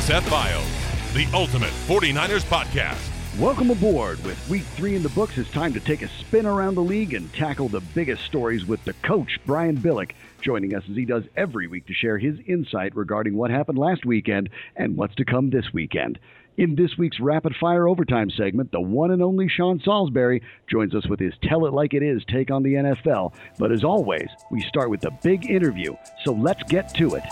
Seth Biles, the Ultimate 49ers Podcast. Welcome aboard. With Week 3 in the books, it's time to take a spin around the league and tackle the biggest stories with the coach, Brian Billick, joining us as he does every week to share his insight regarding what happened last weekend and what's to come this weekend. In this week's Rapid Fire Overtime segment, the one and only Sean Salisbury joins us with his Tell It Like It Is take on the NFL. But as always, we start with the big interview, so let's get to it.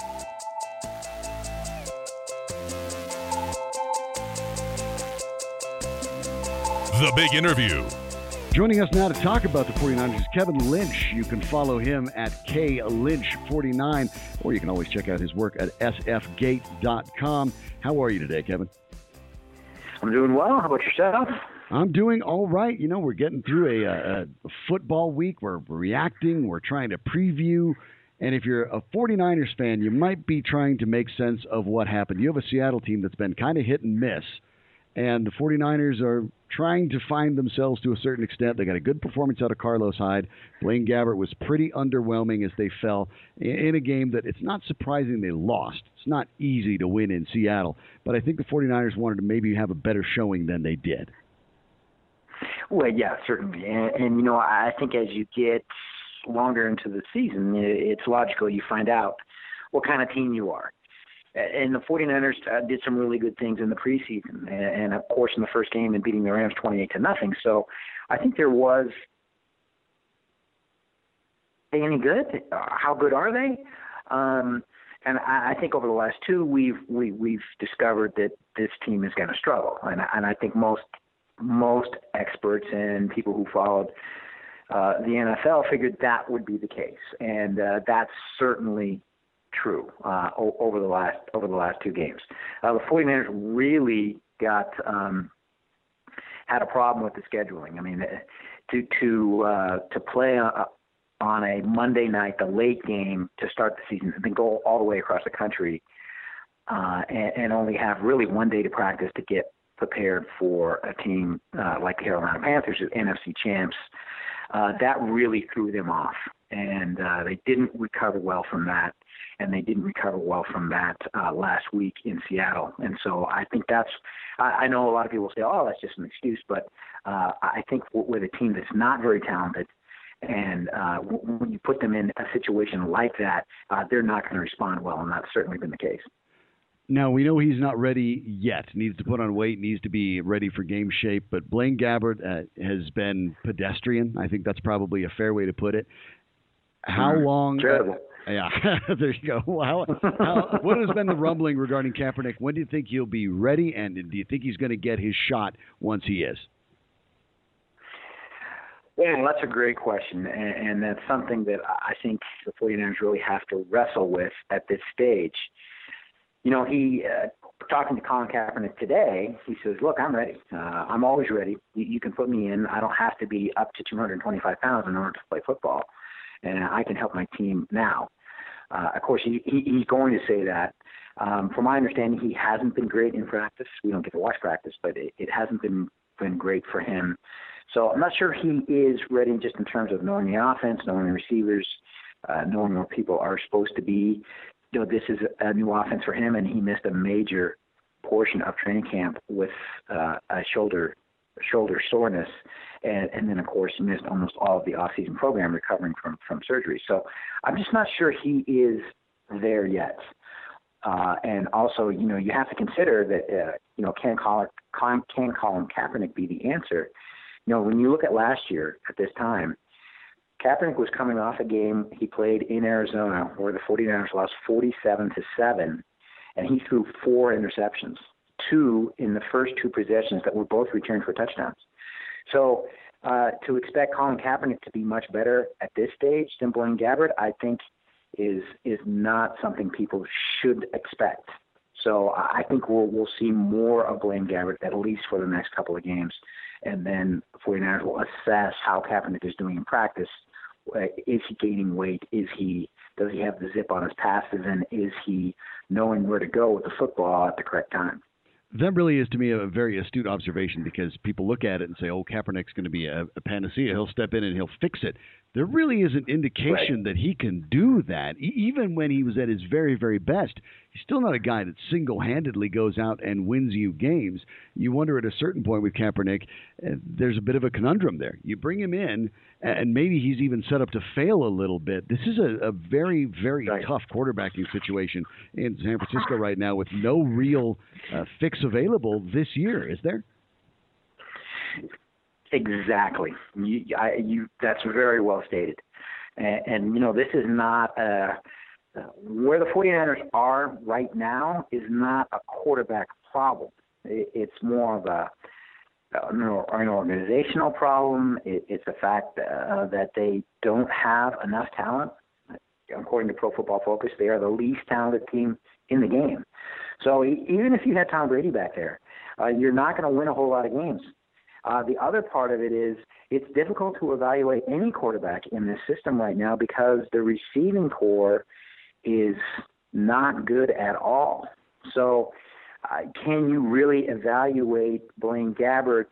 The Big Interview. Joining us now to talk about the 49ers is Kevin Lynch. You can follow him at KLynch49, or you can always check out his work at sfgate.com. How are you today, Kevin? I'm doing well. How about yourself? I'm doing all right. You know, we're getting through a football week. We're reacting. We're trying to preview. And if you're a 49ers fan, you might be trying to make sense of what happened. You have a Seattle team that's been kind of hit and miss. And the 49ers are trying to find themselves to a certain extent. They got a good performance out of Carlos Hyde. Blaine Gabbert was pretty underwhelming as they fell in a game that it's not surprising they lost. It's not easy to win in Seattle. But I think the 49ers wanted to maybe have a better showing than they did. Well, yeah, certainly. And you know, I think as you get longer into the season, it's logical you find out what kind of team you are. And the 49ers did some really good things in the preseason, and of course in the first game and beating the Rams 28-0. So I think there was any good. How good are they? And I think over the last two, we've discovered that this team is going to struggle, and I think most experts and people who followed the NFL figured that would be the case, and that's certainly true over the last two games. The 49ers really had a problem with the scheduling. I mean, to play on a Monday night, the late game to start the season, and then go all the way across the country and only have really one day to practice to get prepared for a team like the Carolina Panthers, NFC champs, that really threw them off, and they didn't recover well from that. And they didn't recover well from that last week in Seattle. And so I think I know a lot of people say, oh, that's just an excuse. But I think with a team that's not very talented, and when you put them in a situation like that, they're not going to respond well. And that's certainly been the case. Now, we know he's not ready yet. Needs to put on weight, needs to be ready for game shape. But Blaine Gabbert has been pedestrian. I think that's probably a fair way to put it. How long? Terrible. Yeah, there you go. What has been the rumbling regarding Kaepernick? When do you think he'll be ready, and do you think he's going to get his shot once he is? Well, that's a great question, and that's something that I think the 49ers really have to wrestle with at this stage. You know, talking to Colin Kaepernick today, he says, look, I'm ready. I'm always ready. You can put me in. I don't have to be up to 225 pounds in order to play football, and I can help my team now. Of course, he's going to say that. From my understanding, he hasn't been great in practice. We don't get to watch practice, but it hasn't been great for him. So I'm not sure he is ready just in terms of knowing the offense, knowing the receivers, knowing where people are supposed to be. You know, this is a new offense for him, and he missed a major portion of training camp with a shoulder soreness, and then of course he missed almost all of the off-season program recovering from surgery. So I'm just not sure he is there yet. And also, you know, you have to consider that can Colin Kaepernick be the answer? You know, when you look at last year at this time, Kaepernick was coming off a game he played in Arizona where the 49ers lost 47-7, and he threw 4 interceptions, 2 in the first 2 possessions that were both returned for touchdowns. So to expect Colin Kaepernick to be much better at this stage than Blaine Gabbert, I think is not something people should expect. So I think we'll see more of Blaine Gabbert at least for the next couple of games, and then the 49ers will assess how Kaepernick is doing in practice. Is he gaining weight? Does he have the zip on his passes? And is he knowing where to go with the football at the correct time? That really is, to me, a very astute observation, because people look at it and say, oh, Kaepernick's going to be a panacea. He'll step in and he'll fix it. there really is an indication that he can do that. Even when he was at his very, very best, he's still not a guy that single-handedly goes out and wins you games. You wonder at a certain point with Kaepernick, there's a bit of a conundrum there. You bring him in, and maybe he's even set up to fail a little bit. This is a very, very tough quarterbacking situation in San Francisco right now with no real fix available this year, is there? Exactly. That's very well stated. And this is not where the 49ers are right now is not a quarterback problem. It's more of an organizational problem. It's the fact that they don't have enough talent. According to Pro Football Focus, they are the least talented team in the game. So even if you had Tom Brady back there, you're not going to win a whole lot of games. The other part of it is it's difficult to evaluate any quarterback in this system right now because the receiving core is not good at all. So can you really evaluate Blaine Gabbert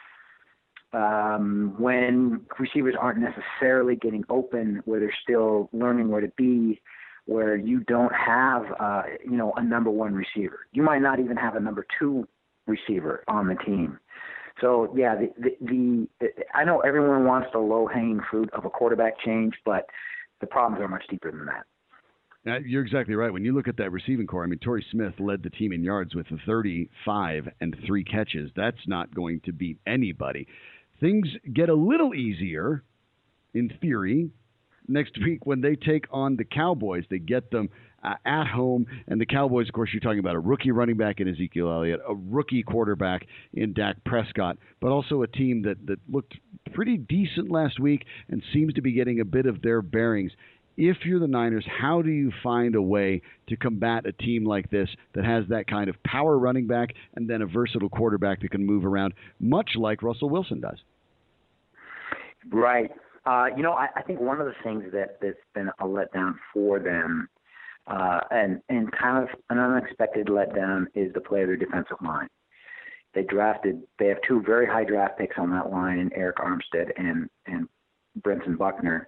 when receivers aren't necessarily getting open, where they're still learning where to be, where you don't have a number one receiver? You might not even have a number two receiver on the team. So, yeah, I know everyone wants the low-hanging fruit of a quarterback change, but the problems are much deeper than that. You're exactly right. When you look at that receiving core, I mean, Torrey Smith led the team in yards with 35 and 3 catches. That's not going to beat anybody. Things get a little easier, in theory, next week when they take on the Cowboys. They get them at home, and the Cowboys, of course, you're talking about a rookie running back in Ezekiel Elliott, a rookie quarterback in Dak Prescott, but also a team that looked pretty decent last week and seems to be getting a bit of their bearings. If you're the Niners, how do you find a way to combat a team like this that has that kind of power running back and then a versatile quarterback that can move around, much like Russell Wilson does? Right. I think one of the things that's been a letdown for them, and kind of an unexpected letdown, is the play of their defensive line. They have 2 very high draft picks on that line, in Eric Armstead and Brenton Buckner.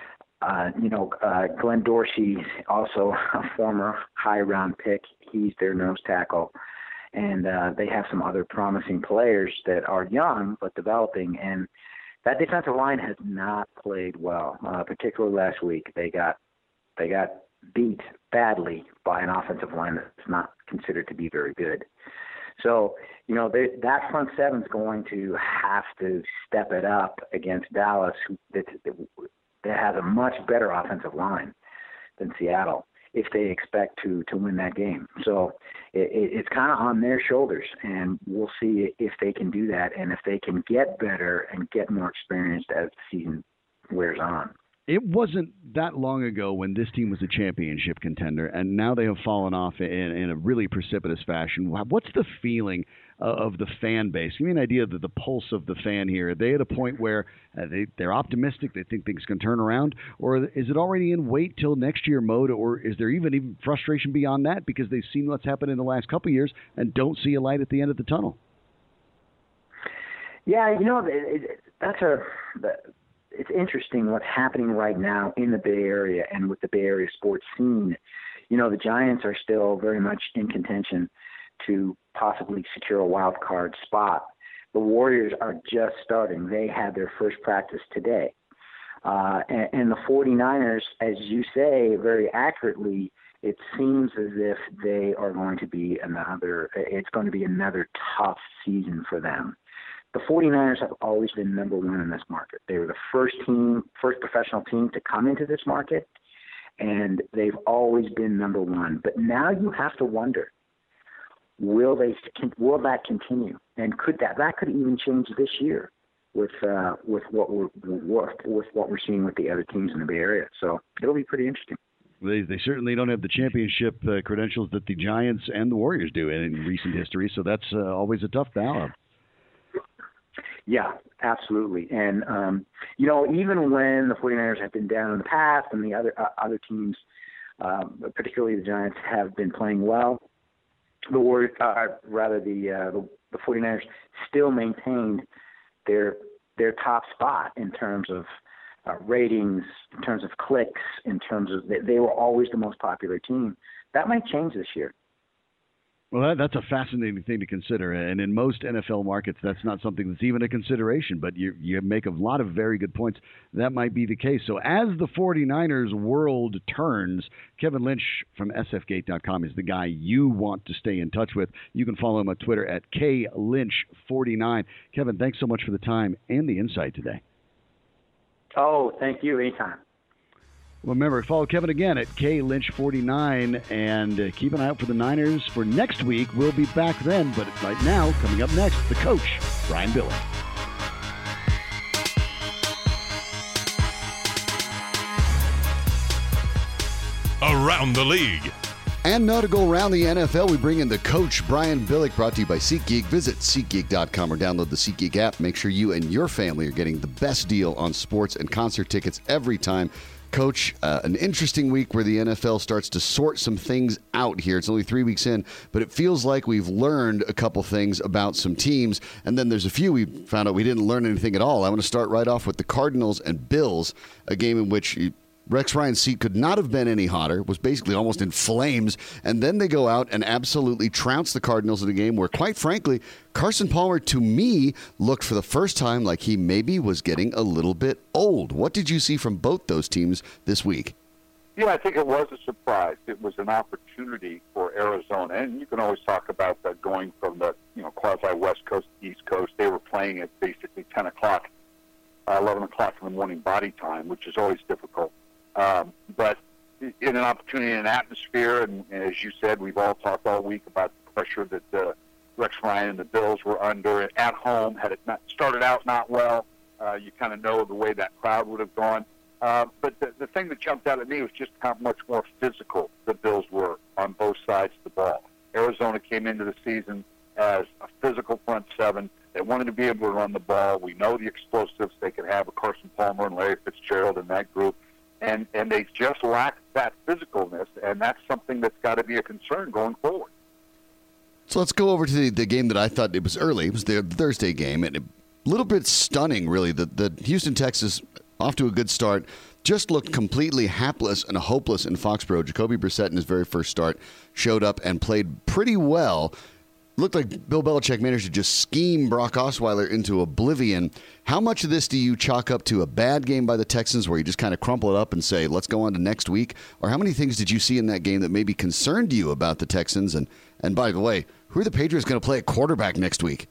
Glenn Dorsey, also a former high round pick. He's their nose tackle. And they have some other promising players that are young but developing. And that defensive line has not played well, particularly last week. They got beat badly by an offensive line that's not considered to be very good. So, that front seven is going to have to step it up against Dallas, that has a much better offensive line than Seattle, if they expect to win that game. So it's kind of on their shoulders, and we'll see if they can do that and if they can get better and get more experienced as the season wears on. It wasn't that long ago when this team was a championship contender, and now they have fallen off in a really precipitous fashion. What's the feeling of the fan base? Give me an idea of the pulse of the fan here. Are they at a point where they're optimistic, they think things can turn around, or is it already in wait till next year mode, or is there even frustration beyond that because they've seen what's happened in the last couple of years and don't see a light at the end of the tunnel? Yeah, it's interesting what's happening right now in the Bay Area and with the Bay Area sports scene. The Giants are still very much in contention to possibly secure a wild card spot. The Warriors are just starting. They had their first practice today. And the 49ers, as you say very accurately, it seems as if they are going to be another tough season for them. The 49ers have always been number one in this market. They were the first professional team to come into this market, and they've always been number one. But now you have to wonder, will that continue? And could that could even change this year with what we're seeing with the other teams in the Bay Area. So it'll be pretty interesting. They certainly don't have the championship credentials that the Giants and the Warriors do in recent history, so that's always a tough battle. Yeah, absolutely. And, even when the 49ers have been down in the past and the other teams, particularly the Giants, have been playing well, the 49ers still maintained their top spot in terms of ratings, in terms of clicks, in terms of they were always the most popular team. That might change this year. Well, that's a fascinating thing to consider. And in most NFL markets, that's not something that's even a consideration. But you make a lot of very good points. That might be the case. So as the 49ers world turns, Kevin Lynch from sfgate.com is the guy you want to stay in touch with. You can follow him on Twitter at KLynch49. Kevin, thanks so much for the time and the insight today. Oh, thank you. Anytime. Well, remember, follow Kevin again at KLynch49 and keep an eye out for the Niners for next week. We'll be back then, but right now, coming up next, the coach, Brian Billick. Around the League. And now to go around the NFL, we bring in the coach, Brian Billick, brought to you by SeatGeek. Visit SeatGeek.com or download the SeatGeek app. Make sure you and your family are getting the best deal on sports and concert tickets every time. Coach, an interesting week where the NFL starts to sort some things out here. It's only 3 weeks in, but it feels like we've learned a couple things about some teams, and then there's a few we found out we didn't learn anything at all. I want to start right off with the Cardinals and Bills, a game in which Rex Ryan's seat could not have been any hotter, was basically almost in flames, and then they go out and absolutely trounce the Cardinals in a game where, quite frankly, Carson Palmer, to me, looked for the first time like he maybe was getting a little bit old. What did you see from both those teams this week? Yeah, I think it was a surprise. It was an opportunity for Arizona, and you can always talk about that going from the quasi-West Coast to East Coast. They were playing at basically 10 o'clock, 11 o'clock in the morning body time, which is always difficult. But in an opportunity, an atmosphere, and as you said, we've all talked all week about the pressure that Rex Ryan and the Bills were under at home. Had it not started out not well, you kind of know the way that crowd would have gone. But the thing that jumped out at me was just how much more physical the Bills were on both sides of the ball. Arizona came into the season as a physical front seven. They wanted to be able to run the ball. We know the explosives they could have with Carson Palmer and Larry Fitzgerald in that group. And they just lack that physicalness, and that's something that's got to be a concern going forward. So let's go over to the game that I thought it was early. It was the Thursday game, and a little bit stunning, really. The Houston Texans, off to a good start, just looked completely hapless and hopeless in Foxborough. Jacoby Brissett, in his very first start, showed up and played pretty well. Looked like Bill Belichick managed to just scheme Brock Osweiler into oblivion. How much of this do you chalk up to a bad game by the Texans where you just kind of crumple it up and say, let's go on to next week? Or how many things did you see in that game that maybe concerned you about the Texans? And by the way, who are the Patriots going to play at quarterback next week?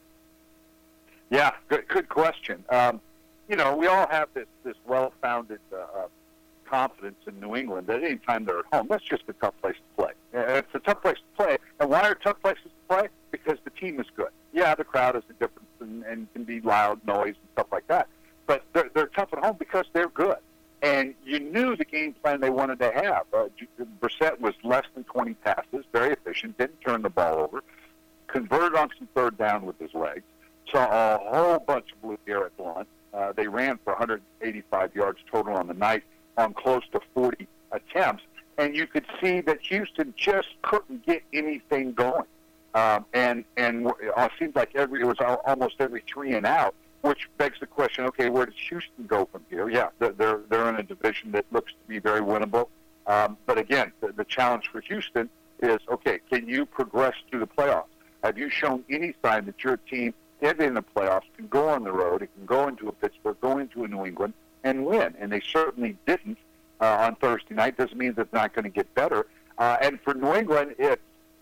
Yeah, good question. We all have this well-founded confidence in New England that any time they're at home, that's just a tough place to play. It's a tough place to play. And why are tough places to play? Because the team is good. Yeah, the crowd is a difference and can be loud noise and stuff like that. But they're tough at home because they're good. And you knew the game plan they wanted to have. Brissett was less than 20 passes, very efficient, didn't turn the ball over, converted on some third down with his legs, saw a whole bunch of Blue Garrett Blunt. They ran for 185 yards total on the night on close to 40 attempts. And you could see that Houston just couldn't get anything going. And it seems like it was almost every 3 and out, which begs the question, okay, where does Houston go from here? Yeah, they're in a division that looks to be very winnable. But again, the challenge for Houston is, okay, can you progress through the playoffs? Have you shown any sign that your team, if in the playoffs, can go on the road, it can go into a Pittsburgh, go into a New England, and win? And they certainly didn't on Thursday night. Doesn't mean that it's not going to get better. And for New England, it's,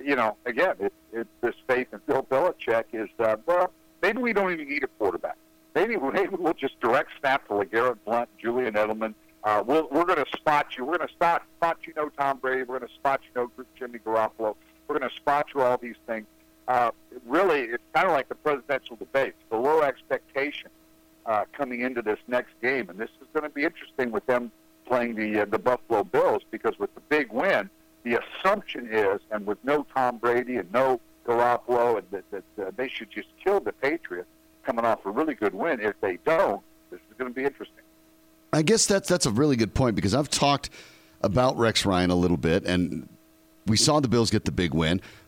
it's this faith in Bill Belichick is, maybe we don't even need a quarterback. Maybe we'll just direct snap to LeGarrette Blount, Julian Edelman. We're going to spot you. We're going to spot Tom Brady. We're going to spot Jimmy Garoppolo. We're going to spot you all these things. Really, it's kind of like the presidential debates, the low expectation coming into this next game. And this is going to be interesting with them playing the Buffalo Bills, because with the big win, the assumption is, and with no Tom Brady and no Garoppolo, that they should just kill the Patriots coming off a really good win. If they don't, this is going to be interesting. I guess that's a really good point, because I've talked about Rex Ryan a little bit, and we saw the Bills get the big win.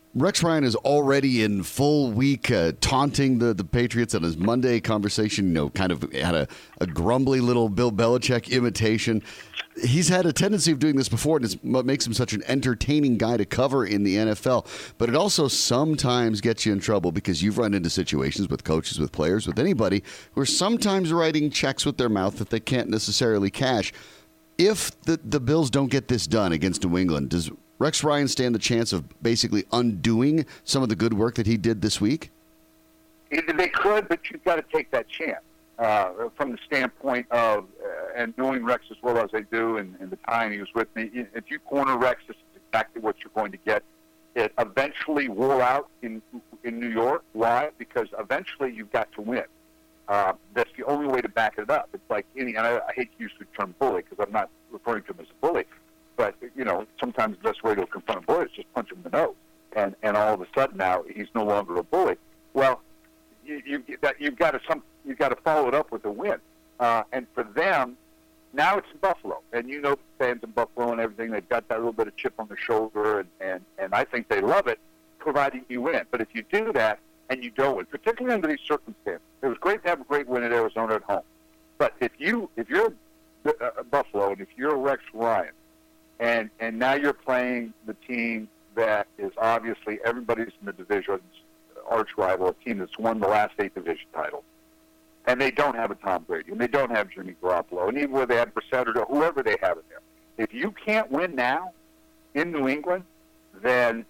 Rex Ryan is already in full week taunting the Patriots on his Monday conversation, kind of had a grumbly little Bill Belichick imitation. He's had a tendency of doing this before, and it's what makes him such an entertaining guy to cover in the NFL. But it also sometimes gets you in trouble because you've run into situations with coaches, with players, with anybody who are sometimes writing checks with their mouth that they can't necessarily cash. If the Bills don't get this done against New England, does Rex Ryan stand the chance of basically undoing some of the good work that he did this week? They could, but you've got to take that chance from the standpoint of, and knowing Rex as well as I do, and the time he was with me, if you corner Rex, this is exactly what you're going to get. It eventually wore out in New York. Why? Because eventually you've got to win. That's the only way to back it up. It's like and I hate to use the term bully because I'm not referring to him as a bully, but sometimes the best way to confront a bully is just punch him in the nose, and all of a sudden now he's no longer a bully. Well, you've got to follow it up with a win, and for them now it's in Buffalo, and fans in Buffalo and everything, they've got that little bit of chip on their shoulder, and I think they love it, providing you win. But if you do that and you don't win, particularly under these circumstances, it was great to have a great win at Arizona at home. But if you're Buffalo and if you're Rex Ryan, and now you're playing the team that is obviously everybody's in the division's arch rival, a team that's won the last 8 division titles, and they don't have a Tom Brady, and they don't have Jimmy Garoppolo, and even where they have Brissett or whoever they have in there, if you can't win now in New England, then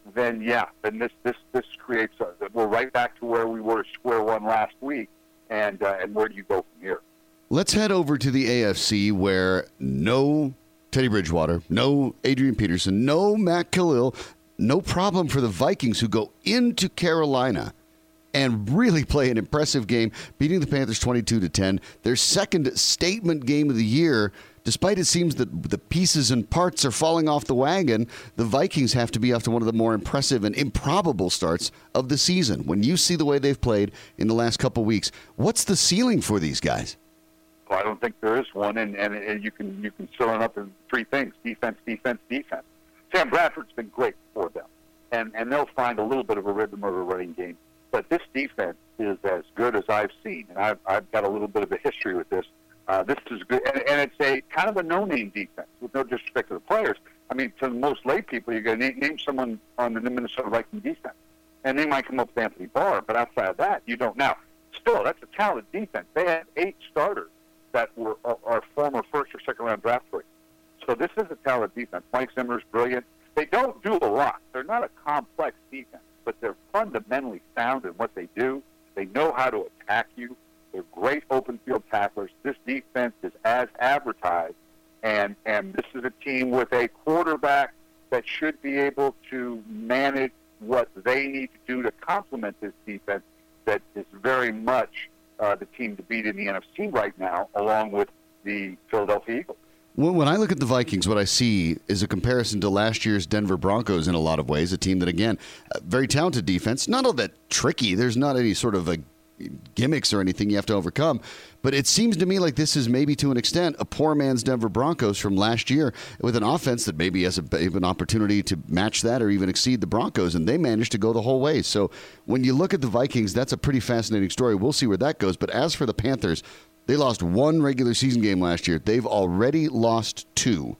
this creates we're right back to where we were square one last week, and where do you go from here? Let's head over to the AFC, where no Teddy Bridgewater, no Adrian Peterson, no Matt Khalil, no problem for the Vikings, who go into Carolina and really play an impressive game, beating the Panthers 22-10. Their second statement game of the year. Despite it seems that the pieces and parts are falling off the wagon, the Vikings have to be off to one of the more impressive and improbable starts of the season. When you see the way they've played in the last couple weeks, what's the ceiling for these guys? Well, I don't think there is one, and you can fill it up in 3 things: defense, defense, defense. Sam Bradford's been great for them, and they'll find a little bit of a rhythm of a running game. But this defense is as good as I've seen, and I've got a little bit of a history with this. This is good, and it's a kind of a no-name defense, with no disrespect to the players. I mean, to most lay people, you're going to name someone on the Minnesota Vikings defense, and they might come up with Anthony Barr, but outside of that, you don't. Now, still, that's a talented defense. They had 8 starters that are former first or second round draft picks. So this is a talented defense. Mike Zimmer's brilliant. They don't do a lot. They're not a complex defense, but they're fundamentally sound in what they do. They know how to attack you. They're great open field tacklers. This defense is as advertised, and this is a team with a quarterback that should be able to manage what they need to do to complement this defense that is very much the team to beat in the NFC right now, along with the Philadelphia Eagles. When I look at the Vikings, what I see is a comparison to last year's Denver Broncos in a lot of ways, a team that, again, very talented defense, not all that tricky. There's not any sort of gimmicks or anything you have to overcome. But it seems to me like this is maybe to an extent a poor man's Denver Broncos from last year with an offense that maybe has an opportunity to match that or even exceed the Broncos, and they managed to go the whole way. So when you look at the Vikings, that's a pretty fascinating story. We'll see where that goes. But as for the Panthers, they lost 1 regular season game last year. They've already lost 2.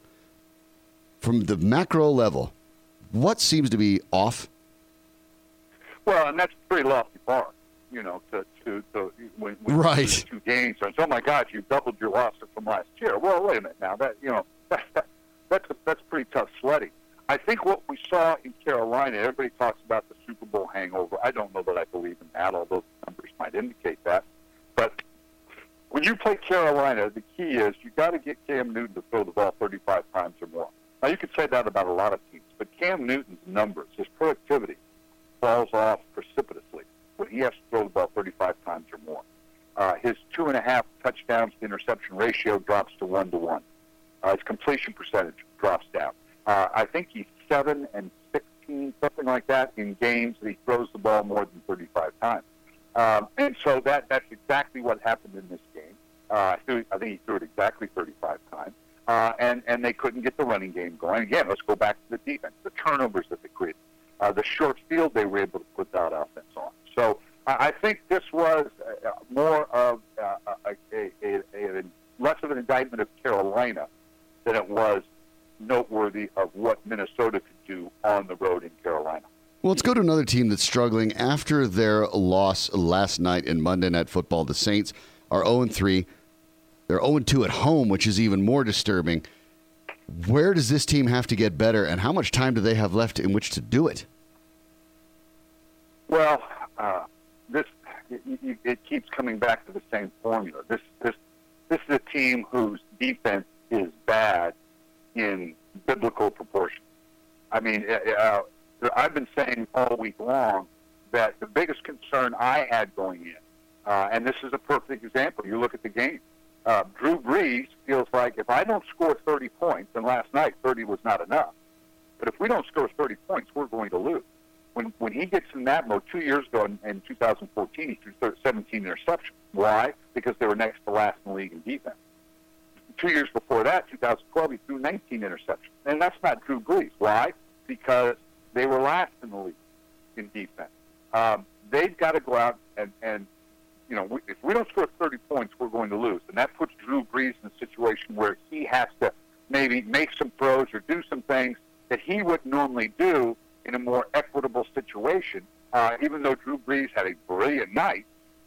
From the macro level, what seems to be off? Well, and that's a pretty lofty bar, when right. You lose 2 games. And oh my God, you doubled your losses from last year. Well, wait a minute now. That's pretty tough sledding. I think what we saw in Carolina, everybody talks about the Super Bowl hangover. I don't know that I believe in that, although the numbers might indicate that. But when you play Carolina, the key is you got to get Cam Newton to throw the ball 35 times or more. Now, you could say that about a lot of teams, but Cam Newton's numbers, his productivity, falls off precipitously when he has to throw the ball 35 times or more. His 2.5 touchdowns to interception ratio drops to 1-to-1. His completion percentage drops down. I think he's 7 and 16, something like that, in games that he throws the ball more than 35 times. And so that's exactly what happened in this game. I think he threw it exactly 35 times. And they couldn't get the running game going. Again, let's go back to the defense, the turnovers that they created. the short field they were able to put that offense on. So I think this was more of less of an indictment of Carolina than it was noteworthy of what Minnesota could do on the road in Carolina. Well, let's go to another team that's struggling after their loss last night in Monday Night Football. The Saints are 0-3. They're 0-2 at home, which is even more disturbing. Where does this team have to get better, and how much time do they have left in which to do it? Well, it keeps coming back to the same formula. This is a team whose defense is bad in biblical proportions. I mean, I've been saying all week long that the biggest concern I had going in, and this is a perfect example. You look at the game. Drew Brees feels like if I don't score 30 points, and last night 30 was not enough, but if we don't score 30 points, we're going to lose. When he gets in that mode 2 years ago in 2014, he threw 17 interceptions. Why? Because they were next to last in the league in defense. 2 years before that, 2012, he threw 19 interceptions. And that's not Drew Brees. Why? Because they were last in the league in defense. They've got to go out and you know, if we don't score 30 points, we're going to lose. And that puts Drew Brees in a situation where he has to maybe make some throws or do some things that he wouldn't normally do in a more equitable situation. Even though Drew Brees had a brilliant night,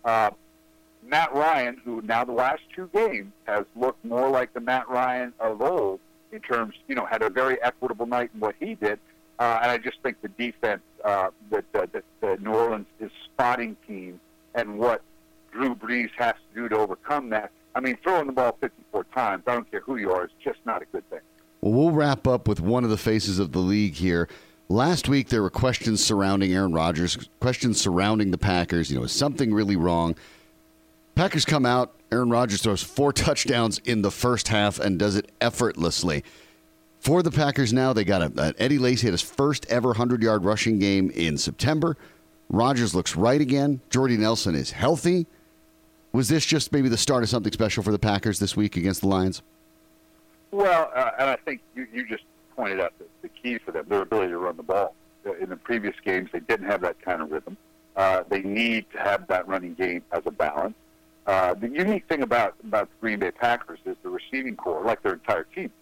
Matt Ryan, who now the last two games has looked more like the Matt Ryan of old in terms, you know, had a very equitable night in what he did. And I just think the defense that New Orleans is spotting team and what Drew Brees has to do to overcome that. I mean, throwing the ball 54 times, I don't care who you are, it's just not a good thing. Well, we'll wrap up with one of the faces of the league here. Last week, there were questions surrounding Aaron Rodgers, questions surrounding the Packers. You know, is something really wrong? Packers come out, Aaron Rodgers throws 4 touchdowns in the first half and does it effortlessly. For the Packers now, they got Eddie Lacy had his first ever 100-yard rushing game in September. Rodgers looks right again. Jordy Nelson is healthy. Was this just maybe the start of something special for the Packers this week against the Lions? Well, and I think you just pointed out the key for them, their ability to run the ball. In the previous games, they didn't have that kind of rhythm. They need to have that running game as a balance. The unique thing about the Green Bay Packers is the receiving corps, like their entire team.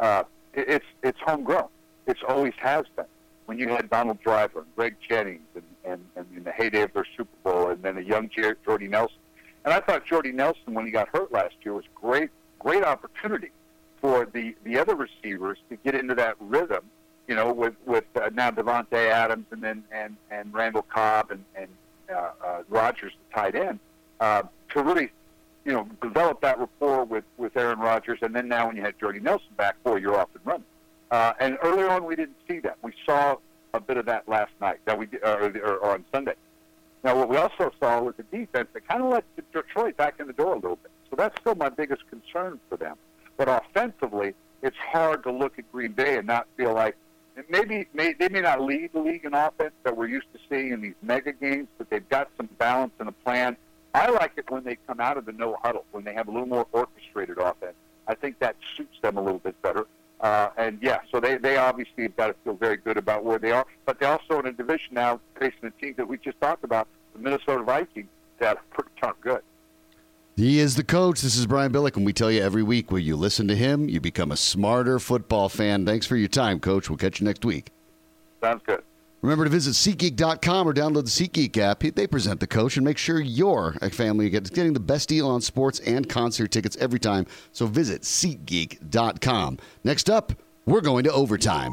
It's homegrown. It's always has been. When you had Donald Driver and Greg Jennings and in the heyday of their Super Bowl, and then a young Jordy Nelson. And I thought Jordy Nelson, when he got hurt last year, was great opportunity for the other receivers to get into that rhythm, you know, with now Devontae Adams and Randall Cobb and Rodgers, the tight end, to really, you know, develop that rapport with Aaron Rodgers. And then now when you had Jordy Nelson back, boy, you're off and running. And earlier on, we didn't see that. We saw a bit of that last night, that we or on Sunday. Now, what we also saw was a defense that kind of let Detroit back in the door a little bit. So that's still my biggest concern for them. But offensively, it's hard to look at Green Bay and not feel like they may not lead the league in offense that we're used to seeing in these mega games, but they've got some balance and a plan. I like it when they come out of the no huddle, when they have a little more orchestrated offense. I think that suits them a little bit better. So they obviously have got to feel very good about where they are. But they're also in a division now facing a team that we just talked about, the Minnesota Vikings, that are pretty darn good. He is the coach. This is Brian Billick, and we tell you every week when you listen to him, you become a smarter football fan. Thanks for your time, Coach. We'll catch you next week. Sounds good. Remember to visit SeatGeek.com or download the SeatGeek app. They present the coach and make sure your family is getting the best deal on sports and concert tickets every time. So visit SeatGeek.com. Next up, we're going to overtime.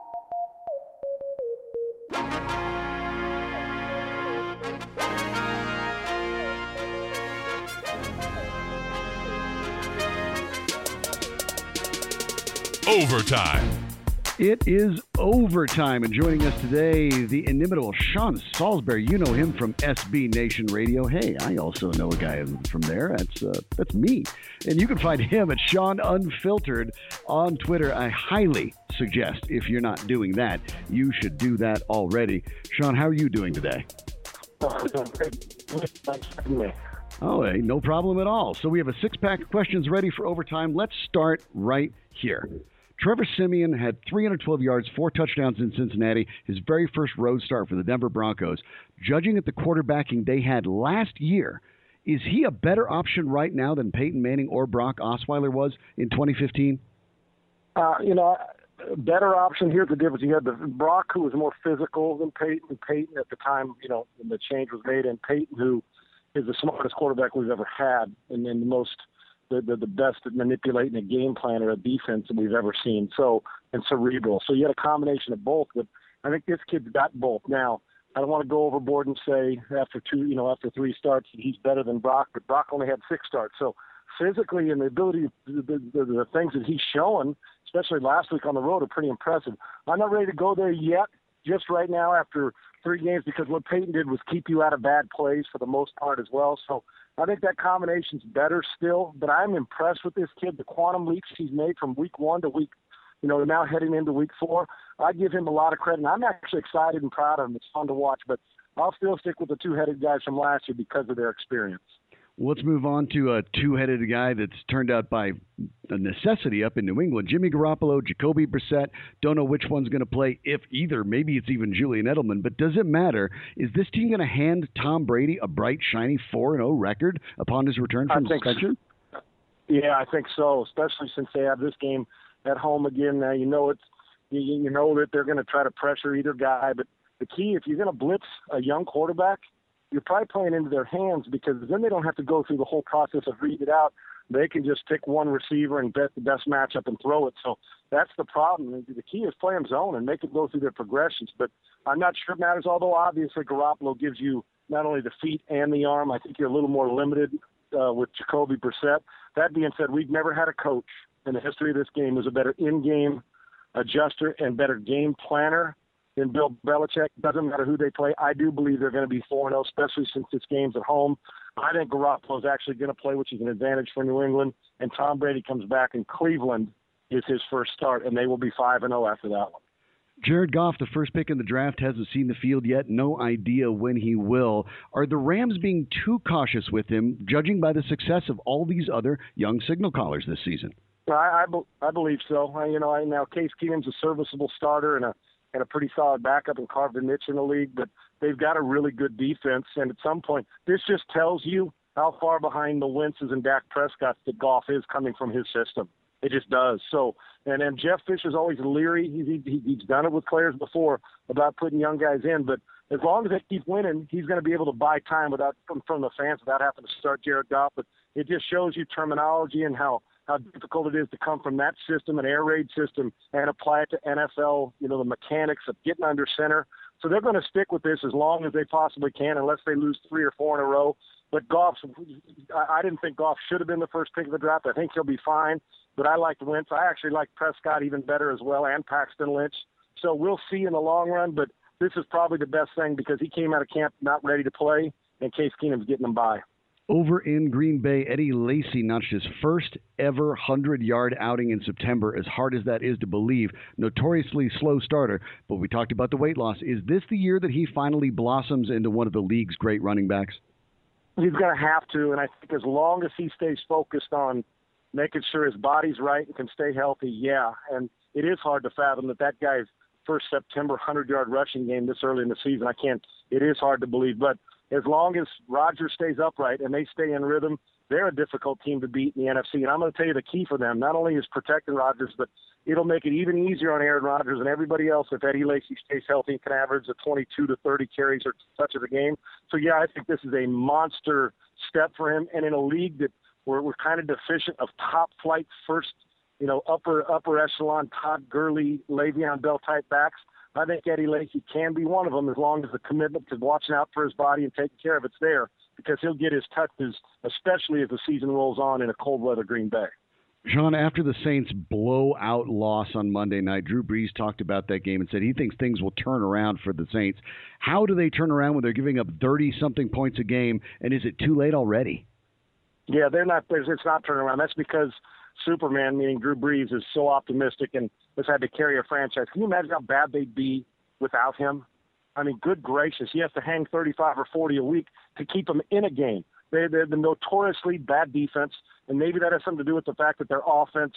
Overtime. It is overtime, and joining us today, the inimitable Sean Salisbury. You know him from SB Nation Radio. Hey, I also know a guy from there. That's me. And you can find him at Sean Unfiltered on Twitter. I highly suggest, if you're not doing that, you should do that already. Sean, how are you doing today? Oh, hey, no problem at all. So we have a 6-pack of questions ready for overtime. Let's start right here. Trevor Siemian had 312 yards, 4 touchdowns in Cincinnati, his very first road start for the Denver Broncos. Judging at the quarterbacking they had last year, is he a better option right now than Peyton Manning or Brock Osweiler was in 2015? Better option. Here's the difference. You had the Brock, who was more physical than Peyton. Peyton at the time, when the change was made, and Peyton, who is the smartest quarterback we've ever had, and the best at manipulating a game plan or a defense that we've ever seen. So, and cerebral. So you had a combination of both, but I think this kid's got both. Now, I don't want to go overboard and say after 3 starts he's better than Brock, but Brock only had 6 starts. So physically and the ability, the things that he's showing, especially last week on the road, are pretty impressive. I'm not ready to go there yet, just right now after 3 games, because what Peyton did was keep you out of bad plays for the most part as well. So I think that combination's better still, but I'm impressed with this kid. The quantum leaps he's made from week 1 to week, now heading into week 4. I give him a lot of credit, and I'm actually excited and proud of him. It's fun to watch, but I'll still stick with the 2-headed guys from last year because of their experience. Well, let's move on to a 2-headed guy that's turned out by a necessity up in New England. Jimmy Garoppolo, Jacoby Brissett. Don't know which one's going to play, if either. Maybe it's even Julian Edelman. But does it matter? Is this team going to hand Tom Brady a bright, shiny 4-0 record upon his return from suspension? Yeah, I think so, especially since they have this game at home again. Now, you know that they're going to try to pressure either guy. But the key, if you're going to blitz a young quarterback, you're probably playing into their hands, because then they don't have to go through the whole process of reading it out. They can just pick one receiver and bet the best matchup and throw it. So that's the problem. The key is play them zone and make it go through their progressions. But I'm not sure it matters, although obviously Garoppolo gives you not only the feet and the arm. I think you're a little more limited with Jacoby Brissett. That being said, we've never had a coach in the history of this game who's a better in-game adjuster and better game planner than Bill Belichick. Doesn't matter who they play. I do believe they're going to be 4-0, especially since this game's at home. I think Garoppolo's actually going to play, which is an advantage for New England. And Tom Brady comes back, and Cleveland is his first start, and they will be 5-0 after that one. Jared Goff, the first pick in the draft, hasn't seen the field yet. No idea when he will. Are the Rams being too cautious with him, judging by the success of all these other young signal callers this season? I believe so. Now Case Keenum's a serviceable starter and a pretty solid backup, and carved a niche in the league, but they've got a really good defense. And at some point, this just tells you how far behind the Wentz's and Dak Prescott's that Goff is coming from his system. It just does. So, and Jeff Fisher's always leery. He's done it with players before about putting young guys in, but as long as they keep winning, he's going to be able to buy time from the fans without having to start Jared Goff. But it just shows you terminology and how difficult it is to come from that system, an air raid system, and apply it to NFL, the mechanics of getting under center. So they're going to stick with this as long as they possibly can, unless they lose 3 or 4 in a row. But I didn't think Goff should have been the first pick of the draft. I think he'll be fine. But I liked Wentz. I actually like Prescott even better as well, and Paxton Lynch. So we'll see in the long run, but this is probably the best thing because he came out of camp not ready to play, and Case Keenum's getting him by. Over in Green Bay, Eddie Lacy notched his first ever 100-yard outing in September, as hard as that is to believe. Notoriously slow starter, but we talked about the weight loss. Is this the year that he finally blossoms into one of the league's great running backs? He's going to have to, and I think as long as he stays focused on making sure his body's right and can stay healthy, yeah. And it is hard to fathom that guy's first September 100-yard rushing game this early in the season. It is hard to believe, but as long as Rodgers stays upright and they stay in rhythm, they're a difficult team to beat in the NFC. And I'm going to tell you the key for them, not only is protecting Rodgers, but it'll make it even easier on Aaron Rodgers and everybody else if Eddie Lacy stays healthy and can average the 22 to 30 carries or such of a game. So, yeah, I think this is a monster step for him. And in a league that we're kind of deficient of top-flight first, upper echelon, Todd Gurley, Le'Veon Bell type backs, I think Eddie Lacy can be one of them as long as the commitment to watching out for his body and taking care of it's there, because he'll get his touches, especially as the season rolls on in a cold-weather Green Bay. Sean, after the Saints' blowout loss on Monday night, Drew Brees talked about that game and said he thinks things will turn around for the Saints. How do they turn around when they're giving up 30-something points a game, and is it too late already? Yeah, it's not turning around. That's because Superman, meaning Drew Brees, is so optimistic and has had to carry a franchise. Can you imagine how bad they'd be without him? I mean, good gracious, he has to hang 35 or 40 a week to keep them in a game. They're the notoriously bad defense, and maybe that has something to do with the fact that their offense,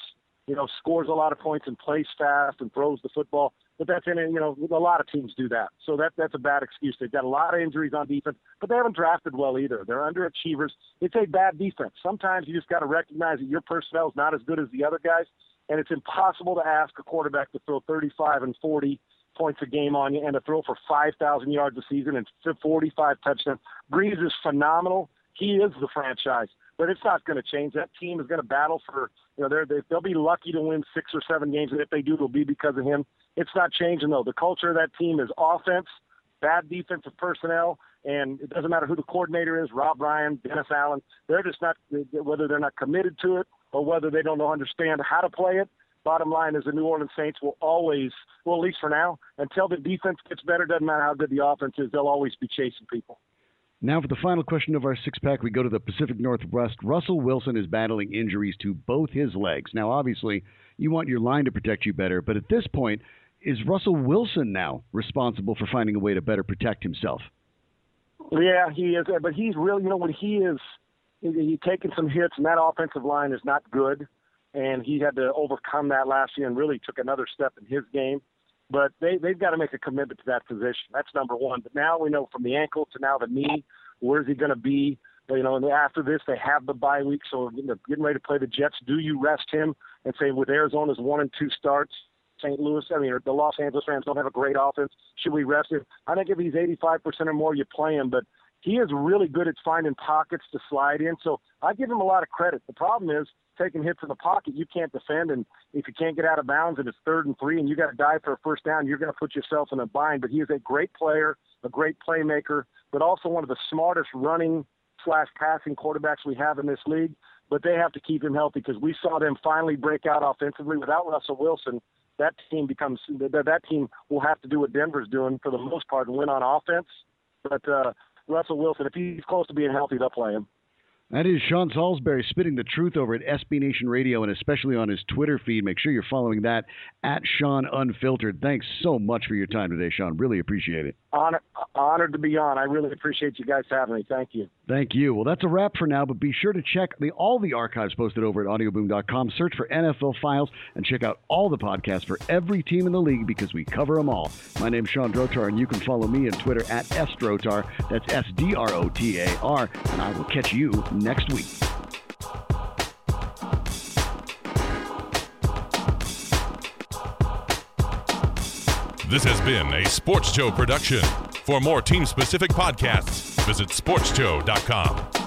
scores a lot of points and plays fast and throws the football. But that's a lot of teams do that. So that's a bad excuse. They've got a lot of injuries on defense, but they haven't drafted well either. They're underachievers. It's a bad defense. Sometimes you just got to recognize that your personnel is not as good as the other guys, and it's impossible to ask a quarterback to throw 35 and 40 points a game on you and to throw for 5,000 yards a season and 45 touchdowns. Brees is phenomenal. He is the franchise, but it's not going to change. That team is going to battle for, they'll be lucky to win 6 or 7 games, and if they do, it'll be because of him. It's not changing, though. The culture of that team is offense, bad defensive personnel, and it doesn't matter who the coordinator is, Rob Ryan, Dennis Allen. They're just not, whether they're not committed to it or whether they don't understand how to play it. Bottom line is the New Orleans Saints will always, well, at least for now, until the defense gets better, doesn't matter how good the offense is, they'll always be chasing people. Now for the final question of our six-pack, we go to the Pacific Northwest. Russell Wilson is battling injuries to both his legs. Now, obviously, you want your line to protect you better, but at this point, is Russell Wilson now responsible for finding a way to better protect himself? Yeah, he is. But he's really, when he's taking some hits, and that offensive line is not good, and he had to overcome that last year and really took another step in his game. But they've got to make a commitment to that position. That's number one. But now we know from the ankle to now the knee, where's he going to be? And after this, they have the bye week, so they're getting ready to play the Jets. Do you rest him and say with Arizona's 1 and 2 starts, St. Louis, the Los Angeles Rams don't have a great offense. Should we rest him? I think if he's 85% or more, you play him. But he is really good at finding pockets to slide in. So I give him a lot of credit. The problem is taking hits in the pocket, you can't defend. And if you can't get out of bounds and it's 3rd and 3 and you got to dive for a first down, you're going to put yourself in a bind. But he is a great player, a great playmaker, but also one of the smartest running/passing quarterbacks we have in this league. But they have to keep him healthy because we saw them finally break out offensively. Without Russell Wilson, that team will have to do what Denver's doing for the most part and win on offense. But Russell Wilson, if he's close to being healthy, they'll play him. That is Sean Salisbury spitting the truth over at SB Nation Radio and especially on his Twitter feed. Make sure you're following that at Sean Unfiltered. Thanks so much for your time today, Sean. Really appreciate it. Honored to be on. I really appreciate you guys having me. Thank you. Thank you. Well, that's a wrap for now, but be sure to check all the archives posted over at audioboom.com. Search for NFL Files and check out all the podcasts for every team in the league because we cover them all. My name's Sean Drotar, and you can follow me on Twitter at SDrotar. That's SDROTAR, and I will catch you next week. This has been a Sports Show production. For more team-specific podcasts, visit sportsshow.com.